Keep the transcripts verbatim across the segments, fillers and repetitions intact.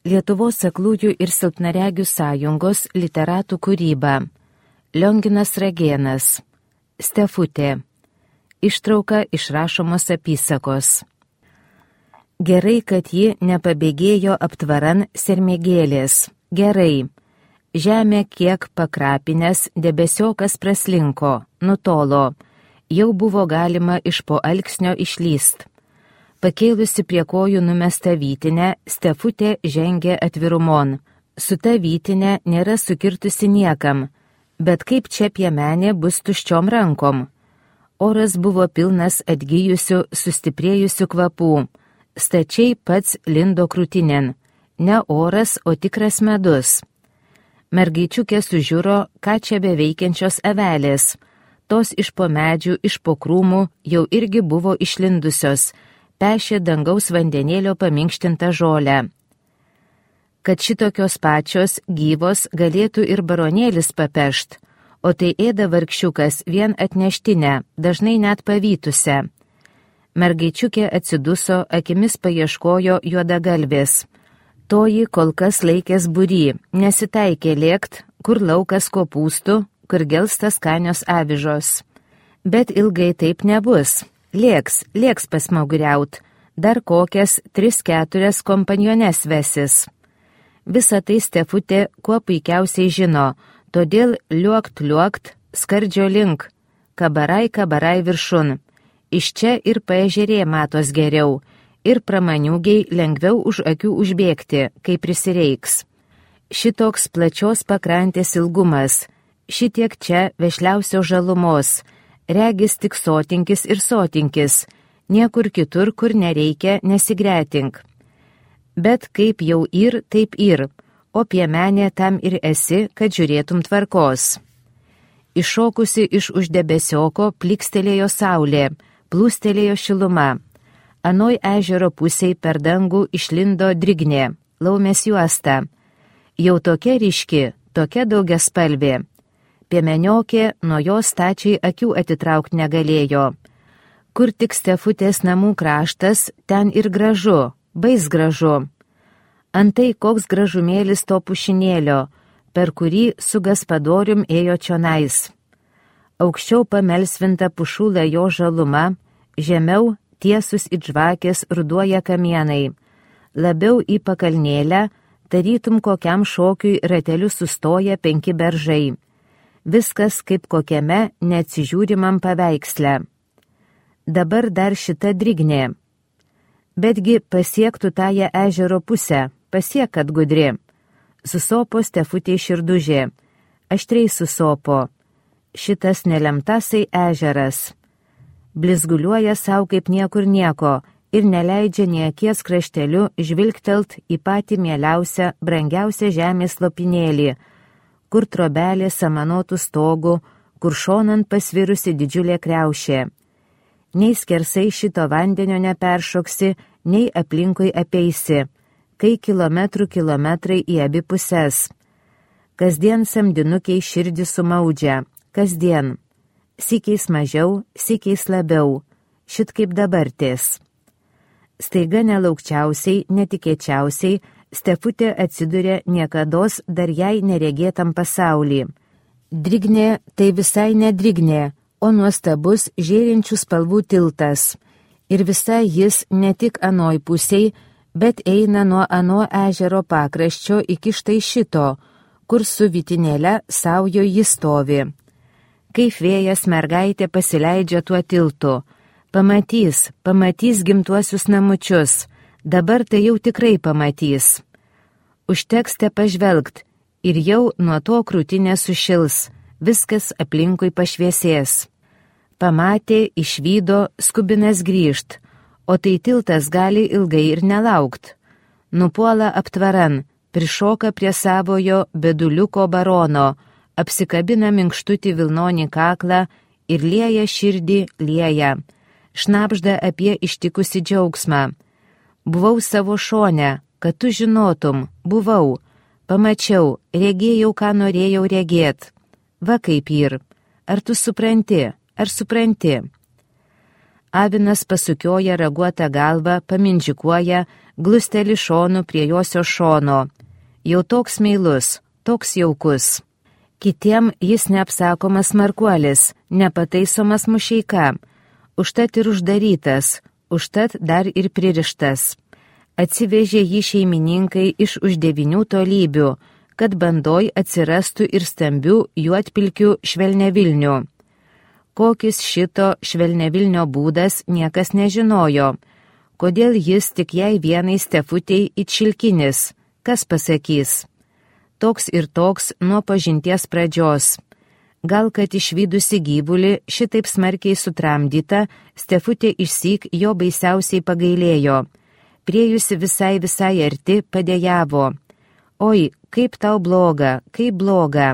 Lietuvos aklųjų ir silpnaregių sąjungos literatų kūryba. Lionginas Ragėnas. Stefutė. Ištrauka iš rašomos apysakos. Gerai, kad ji nepabėgėjo aptvaran sermėgėlės. Gerai. Žemė kiek pakrapinės, debesiokas praslinko, nutolo. Jau buvo galima iš po alksnio išlyst. Pakėlusi prie kojų numestą vytinę, Stefutė žengė atvirumon. Su ta vytinė nėra sukirtusi niekam, bet kaip čia piemenė bus tuščiom rankom. Oras buvo pilnas atgyjusių, sustiprėjusių kvapų. Stačiai pats lindo krūtinėn. Ne oras, o tikras medus. Mergaičiukė sužiūro, ką čia beveikiančios avelės. Tos iš po medžių, iš po krūmų jau irgi buvo išlindusios, pešė dangaus vandenėlio paminkštintą žolę. Kad šitokios pačios gyvos galėtų ir baronėlis papešt, o tai ėda vargšiukas vien atneštinę, dažnai net pavytusią. Mergaičiukė atsiduso, akimis paieškojo juodagalvės. Toji kol kas laikės būry, nesitaikė lėkt, kur laukas kopūstų, kur gelstas skanios avižos. Bet ilgai taip nebus. Lėks, lėks pasmaugriaut, dar kokias tris keturias kompaniones vesis. Visą tai Stefutė kuo puikiausiai žino, todėl liuokt liuokt, skardžio link, kabarai kabarai viršun. Iš čia ir paežerė matos geriau, ir pramaniūgiai lengviau už akių užbėgti, kai prisireiks. Šitoks plačios pakrantės ilgumas, šitiek čia vešliausio žalumos, regis tik sotinkis ir sotinkis, niekur kitur, kur nereikia, nesigretink. Bet kaip jau ir, taip ir, o piemenė tam ir esi, kad žiūrėtum tvarkos. Iššokusi iš uždebesioko plikstelėjo saulė, plūstelėjo šiluma. Anoj ežero pusiai per dangų išlindo drignė, laumės juosta. Jau tokia ryški, tokia daugiaspalvė. Piemeniokė nuo jos stačiai akių atitraukt negalėjo. Kur tik Stefutės namų kraštas, ten ir gražu, bais gražu. Antai koks gražumėlis to pušinėlio, per kurį su gaspadorium ėjo čionais. Aukščiau pamelsvinta pušų lajo žaluma, žemiau tiesus it žvakės ruduoja kamienai. Labiau į pakalnėlę, tarytum kokiam šokiui rateliu sustoja penki beržai. Viskas kaip kokiame neatsižiūrimam paveiksle. Dabar dar šita drignė. Betgi pasiektų tąją ežero pusę, pasiek, kad gudri. Susopo Stefutė širdužė, aštriai susopo. Šitas nelemtasai ežeras. Blizguliuoja savo kaip niekur nieko ir neleidžia niekies krašteliu žvilgtelt į patį mieliausią, brangiausią žemės lopinėlį, kur trobelė samanotų stogų, kur šonant pasvirusi didžiulė kriaušė. Nei skersai šito vandenio neperšoksi, nei aplinkui apeisi, kai kilometrų kilometrai į abi puses. Kasdien samdinukiai širdį sumaudžia, kasdien. Sykiais mažiau, sykiais labiau, šit kaip dabartis. Staiga nelaukčiausiai, netikėčiausiai, Stefutė atsiduria niekados dar jai neregėtam pasaulį. Drignė tai visai nedrignė, o nuostabus žėrinčių spalvų tiltas. Ir visai jis ne tik anoj pusiai, bet eina nuo ano ežero pakraščio iki štai šito, kur su vytinėle saujo jis stovi. Kaip vėjas mergaitė pasileidžia tuo tiltu. Pamatys, pamatys gimtuosius namučius. Dabar tai jau tikrai pamatys. Užteks te pažvelgt ir jau nuo to krūtinė sušils, viskas aplinkui pašviesės. Pamatė, išvydo, skubinas grįžt, o tai tiltas gali ilgai ir nelaukt. Nupuola aptvaran, prišoka prie savojo beduliuko barono, apsikabina minkštutį vilnonį kaklą ir lieja širdį, lieja. Šnabžda apie ištikusi džiaugsmą. Buvau savo šone, kad tu žinotum, buvau, pamačiau, regėjau, ką norėjau regėt. Va kaip ir, ar tu supranti, ar supranti? Avinas pasukioja raguotą galvą, pamindžikuoja, glusteli šonu prie josio šono. Jau toks meilus, toks jaukus. Kitiem jis neapsakomas markuolis, nepataisomas mušeika, užtat ir uždarytas, užtat dar ir pririštas. Atsivežė jį šeimininkai iš už devinių tolybių, kad bandoj atsirastų ir stambių juodpilkių švelnevilnių. Kokis šito švelnevilnio būdas niekas nežinojo, kodėl jis tik jai vienai Stefutei it šilkinis, kas pasakys. Toks ir toks nuo pažinties pradžios. Gal kad išvydusi gyvulį šitaip smarkiai sutramdyta, Stefutė išsyk jo baisiausiai pagailėjo. Priejusi visai visai arti padėjavo. Oi, kaip tau bloga, kaip bloga.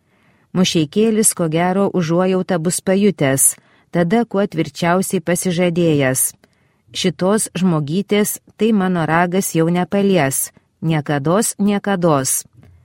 Mušeikėlis ko gero užuojautą bus pajutęs, tada kuo tvirčiausiai pasižadėjęs. Šitos žmogytės tai mano ragas jau nepalies, niekados, niekados.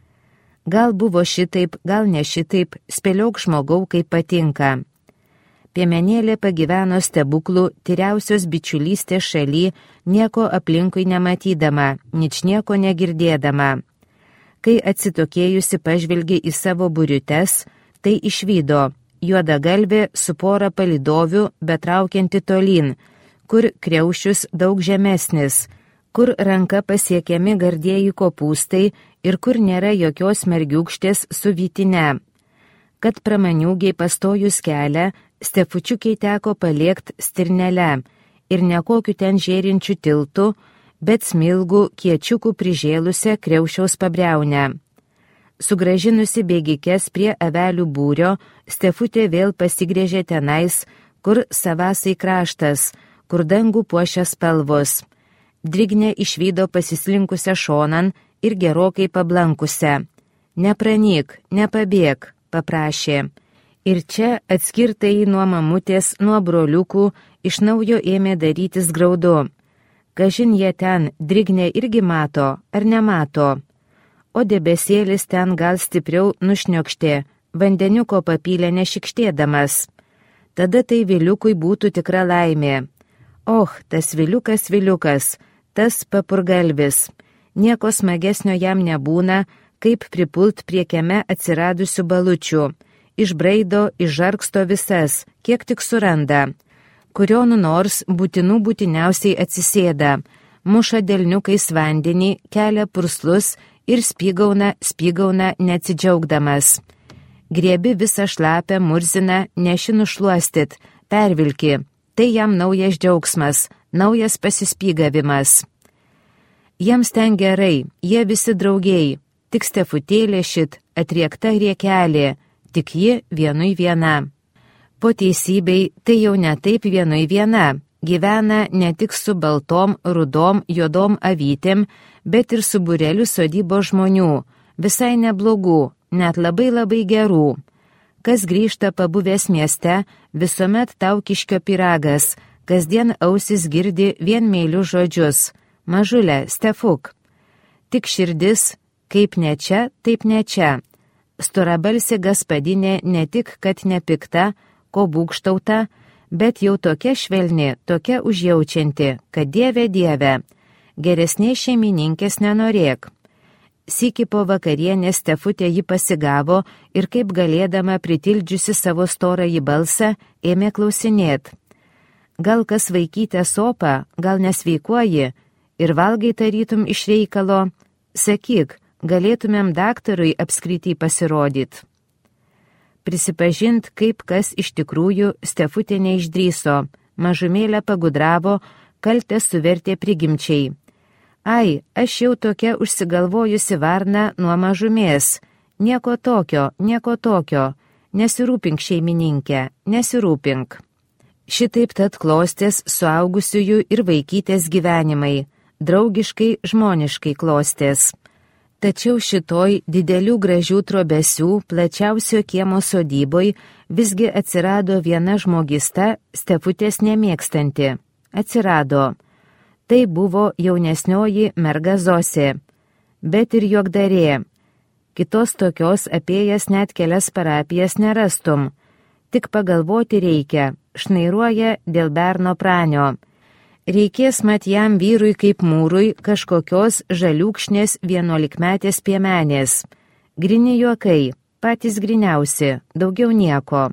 Gal buvo šitaip, gal ne šitaip, spėliok žmogau, kaip patinka. Piemenėlė pagyveno stebuklų, tyriausios bičiulystės šaly, nieko aplinkui nematydama, ničnieko negirdėdama. Kai atsitokėjusi pažvelgė į savo buriutes, tai išvydo juoda galvė su pora palidovių, betraukianti tolyn, kur kriaušius daug žemesnis, kur ranka pasiekiami gardieji kopūstai ir kur nėra jokios mergiūkštės su vytine. Kad pramaniūgiai pastojus kelią, Stefučiukiai teko paliekt stirnelę ir nekokiu ten žėrinčių tiltų, bet smilgų kiečiukų prižėlusią kriaušiaus pabriaunę. Sugražinusi bėgikes prie avelių būrio, Stefutė vėl pasigrėžė tenais, kur savasai kraštas, kur dangų puošia spalvos. Drignė išvydo pasislinkusią šonan ir gerokai pablankusią. Nepranyk, nepabėg, paprašė. Ir čia atskirtai nuo mamutės, nuo broliukų, iš naujo ėmė darytis graudu. Kažin jie ten Drignė irgi mato, ar nemato. O debesėlis ten gal stipriau nušniokštė, vandeniuko papylė nešikštėdamas. Tada tai viliukui būtų tikra laimė. Och, tas viliukas, viliukas, tas papurgalvis. Nieko smagesnio jam nebūna, kaip pripult prie kieme atsiradusių balučių. Išbraido, išžarksto visas, kiek tik suranda. Kurio nors būtinų būtiniausiai atsisėda, muša delniukais vandenį, kelia purslus ir spygauna, spygauna neatsidžiaugdamas. Griebi visą šlapę, murzina, neši nušluostit, pervilki. Tai jam naujas džiaugsmas, naujas pasispygavimas. Jiems ten gerai, jie visi draugiai, tik Stefutėlė šit atriekta riekelė, tik ji vienui viena. Po teisybei tai jau ne taip vienui viena, gyvena ne tik su baltom, rudom, juodom avytėm, bet ir su bureliu sodybo žmonių, visai neblogų, net labai labai gerų. Kas grįžta pabuvęs mieste, visuomet tau kiškio pyragas, kasdien ausis girdi vien meilius žodžius. Mažulė, Stefuk. Tik širdis, kaip ne čia, taip ne čia. Storabalsė gaspadinė ne tik, kad nepikta, ko būgštauta, bet jau tokia švelni, tokia užjaučianti, kad dieve dieve, geresnės šeimininkės nenorėk. Sykį po vakarienės Stefutė jį pasigavo ir kaip galėdama pritildžiusi savo storąjį balsą, ėmė klausinėt. Gal kas vaikytė sopą, gal nesveikuoji ir valgai tarytum iš reikalo, sakyk, galėtumėm daktarui apskritį pasirodyt. Prisipažint, kaip kas iš tikrųjų Stefutė neišdryso, mažumėlę pagudravo, kaltę suvertė prigimčiai. Ai, aš jau tokia užsigalvojusi varna nuo mažumės. Nieko tokio, nieko tokio. Nesirūpink šeimininkė, nesirūpink. Šitaip tad klostės suaugusiųjų ir vaikytės gyvenimai, draugiškai, žmoniškai klostės. Tačiau šitoj didelių gražių trobesių plačiausio kiemo sodyboj visgi atsirado viena žmogista Stefutės nemėgstanti. Atsirado. Tai buvo jaunesnioji merga Zosė, bet ir juokdarė. Kitos tokios apėjęs net kelias parapijas nerastum. Tik pagalvoti reikia, šnairuoja dėl berno pranio. Reikės mat jam vyrui kaip mūrui kažkokios žaliūkšnės vienuolikmetės piemenės. Grini juokai, patys griniausi, daugiau nieko.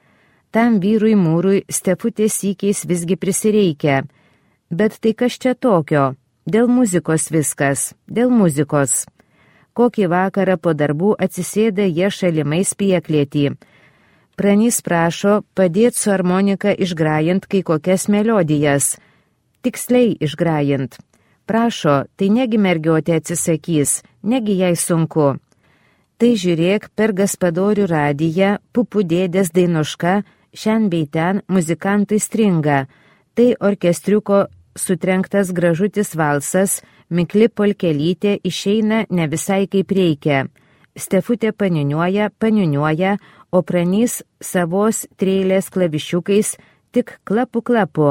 Tam vyrui mūrui Stefutės sykiais visgi prisireikia. Bet tai kas čia tokio? Dėl muzikos viskas, dėl muzikos. Kokį vakarą po darbų atsisėda jie šalimais pieklėtį. Pranys prašo padėti su harmonika išgrajant kai kokias melodijas. Tiksliai išgrajant. Prašo, tai negi mergiotė atsisakys, negi jai sunku. Tai žiūrėk per Gaspadorių radiją, pupų dėdės dainuška, šiandien bei ten muzikantai stringa. Tai orkestriuko sutrenktas gražutis valsas, mikli polkelytė išeina ne visai kaip reikia. Stefutė paniuniuoja, paniuniuoja, o Pranys savos treilės klavišiukais tik klapu klapu.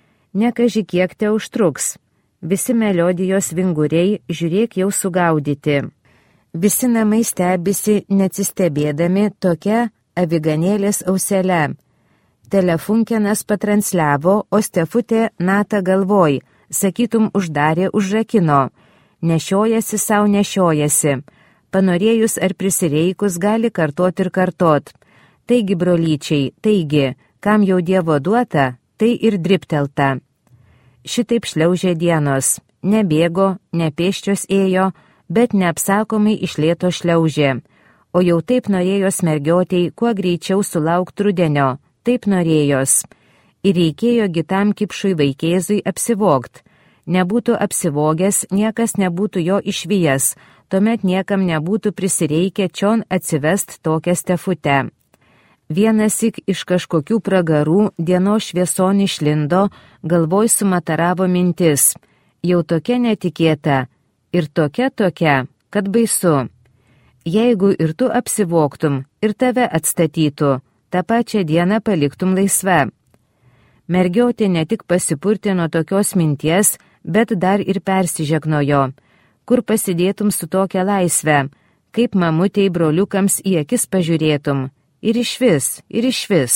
Nekaži kiek te užtruks. Visi melodijos vinguriai žiūrėk jau sugaudyti. Visi namai stebisi neatsistebėdami tokia aviganėlės ausele. Telefunkenas patransliavo, o Stefutė nata galvoj, sakytum uždarė, užrakino. Nešiojasi sau nešiojasi. Panorėjus ar prisireikus gali kartot ir kartot. Taigi, brolyčiai, taigi, kam jau Dievo duota, tai ir driptelta. Šitaip šliaužė dienos. Nebėgo, nepėščios ėjo, bet neapsakomai išlėto šliaužė. O jau taip norėjos mergiotei kuo greičiau sulaukti rudenio. Taip norėjos. Ir reikėjo gitam kipšui vaikėzui apsivogt. Nebūtų apsivogęs, niekas nebūtų jo išvijęs, tuomet niekam nebūtų prisireikę čion atsivest tokią Stefutę. Vienasik iš kažkokių pragarų dienos švieson išlindo, galvoj sumataravo mintis. Jau tokia netikėta ir tokia tokia, kad baisu. Jeigu ir tu apsivogtum ir tave atstatytų, tą pačią dieną paliktum laisva. Mergiotė ne tik pasipurtino tokios minties, bet dar ir persižegnojo. Kur pasidėtum su tokia laisve, kaip mamutei broliukams į akis pažiūrėtum. Ir išvis, ir išvis.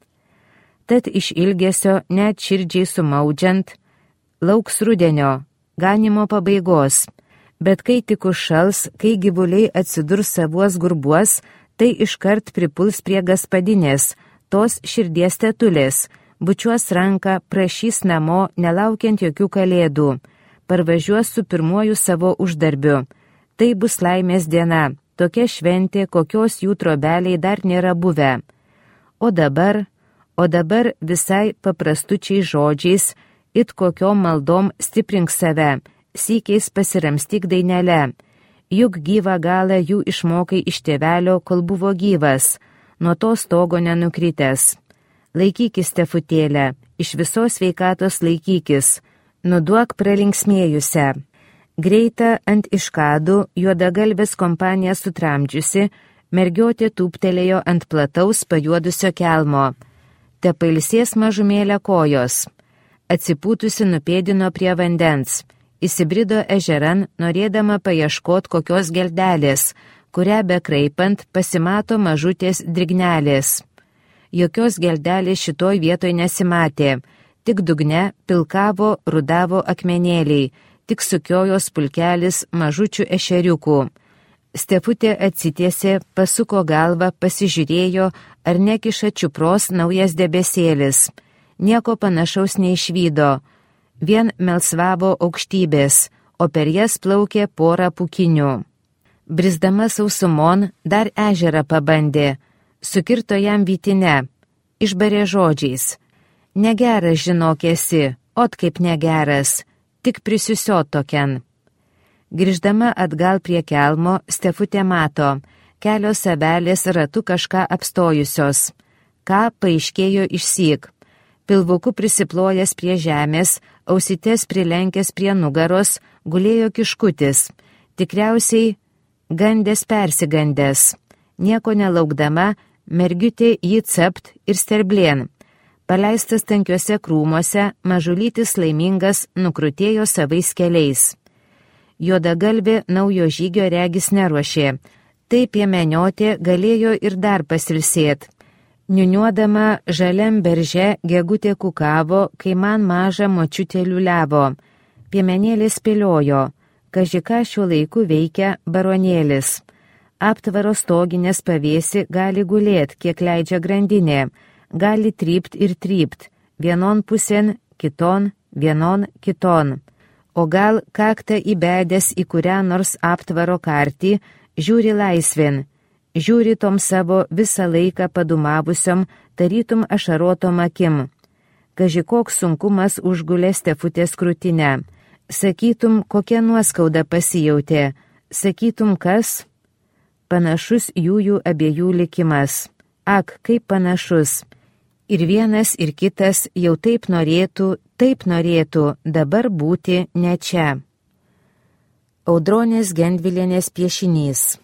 Tad iš ilgesio, net širdžiai sumaudžiant, lauks rudenio, ganimo pabaigos. Bet kai tik užšals, kai gyvuliai atsidurs savuos gurbuos, tai iškart pripuls prie gaspadinės, tos širdies tetulės, bučiuos ranką, prašys namo, nelaukiant jokių kalėdų, parvažiuos su pirmuoju savo uždarbiu. Tai bus laimės diena, tokia šventė, kokios jų trobeliai dar nėra buvę. O dabar, o dabar visai paprastučiai žodžiais, it kokiom maldom stiprink save, sykiais pasiramstyk dainelę. Juk gyvą galą jų išmokai iš tėvelio, kol buvo gyvas, nuo to stogo nenukritęs. Laikykis, Stefutėlę, iš visos sveikatos laikykis, nuduok pralinksmėjusią. Greita ant iškadų, juodagalvės kompanija sutramdžiusi, mergiotė tūptelėjo ant plataus pajuodusio kelmo. Te pailsės mažumėlę kojos. Atsipūtusi nupėdino prie vandens. Įsibrido ežeran, norėdama paieškot kokios geldelės, kurią bekraipant pasimato mažutės drignelės. Jokios geldelės šitoj vietoj nesimatė, tik dugne pilkavo rudavo akmenėliai, tik sukiojos pulkelis mažučių ešeriukų. Stefutė atsitiesė, pasuko galvą, pasižiūrėjo, ar nekiša čiupros naujas debesėlis. Nieko panašaus neišvydo. Vien melsvavo aukštybės, o per jas plaukė porą pūkinių. Brisdama sausumon dar ežerą pabandė, sukirto jam vytinę, išbarė žodžiais. Negeras žinok esi, ot kaip negeras, tik prisiusiot tokian. Grįždama atgal prie kelmo, Stefutė mato, kelios avelės ratu kažką apstojusios. Ką paaiškėjo išsyk. Pilvuku prisiplojęs prie žemės, ausytės prilenkęs prie nugaros, gulėjo kiškutis. Tikriausiai gandės persigandęs. Nieko nelaukdama, mergiutė jį capt ir sterblien. Paleistas tankiuose krūmuose, mažulytis laimingas nukrutėjo savais keliais. Juodagalvė naujo žygio regis neruošė. Taip piemeniotė galėjo ir dar pasilsėt. Niuniuodama žaliam berže gegutė kukavo, kai man mažą močiutė liuliavo. Piemenėlis spėliojo, kaži ką šiuo laiku veikia baronėlis. Aptvaro stoginės pavėsi gali gulėt, kiek leidžia grandinė, gali trypt ir trypt, vienon pusėn, kiton, vienon, kiton. O gal kaktą įbedęs į kurią nors aptvaro kartį, žiūri laisvėn, žiūri tom savo visą laiką padumavusiom, tarytum ašarotom akim. Kaži koks sunkumas užgulė Stefutės krūtinę. Sakytum, kokia nuoskauda pasijautė. Sakytum, kas? Panašus jųjų abiejų likimas. Ak, kaip panašus. Ir vienas, ir kitas jau taip norėtų, taip norėtų dabar būti ne čia. Audronės Gendvilienės piešinys.